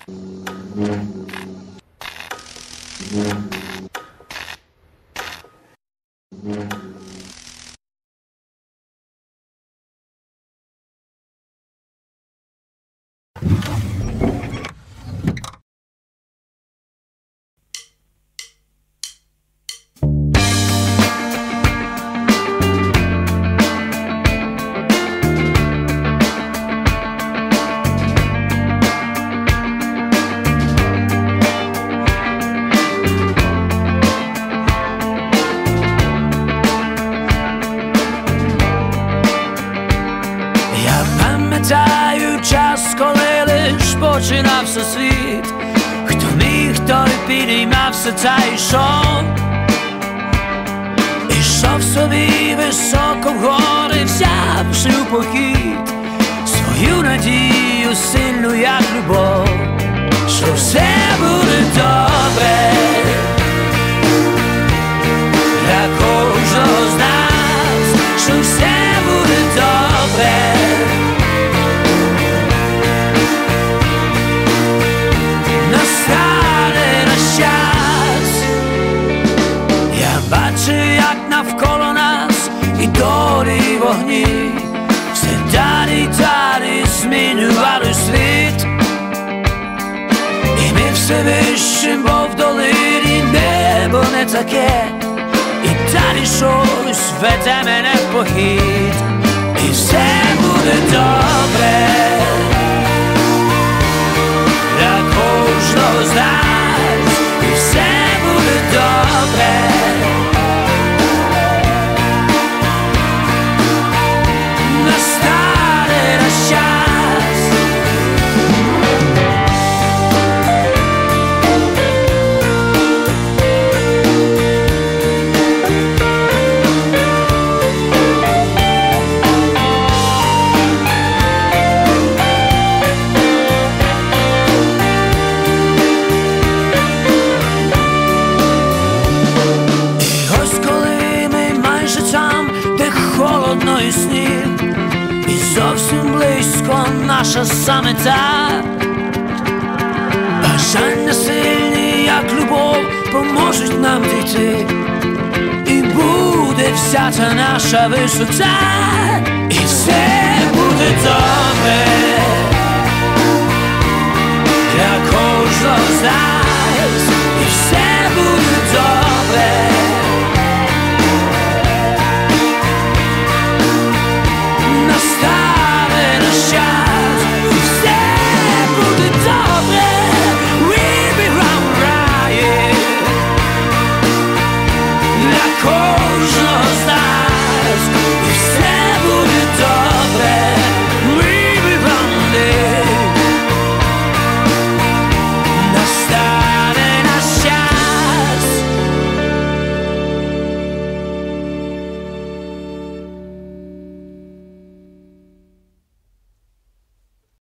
Пам'ятаю час, коли лиш починався світ. Хто міг, той підіймався та йшов. Ішов собі високо в гори, взявши у похід свою надію сильну, як любов, що все буде добре для кожного з нас, що все буде добре. Бачу, як навколо нас і долі вогні все далі й далі змінювали світ. І ми все вищим, бо в долині небо не таке, і далі щось веде мене в похід. І все буде добре для кожного з нас, і все буде добре. Холодно і сніг, і зовсім близько наша самета. Бажання сильні, як любов, поможуть нам дійти, і буде вся та наша висота.